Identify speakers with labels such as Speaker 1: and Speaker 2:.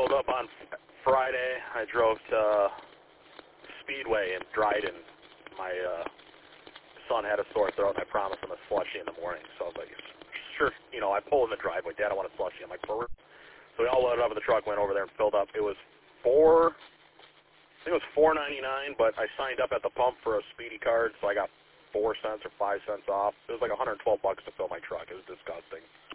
Speaker 1: load up on Friday. I drove to Speedway in Dryden. My son had a sore throat, and I promised him a slushie in the morning. So I was like, sure, you know, I pull in the driveway. Dad, I want a slushie. I'm like, for real? So we all loaded up in the truck, went over there and filled up. It was I think it was $4.99, but I signed up at the pump for a Speedy card, so I got 4 cents or 5 cents off. It was like $112 to fill my truck. It was disgusting.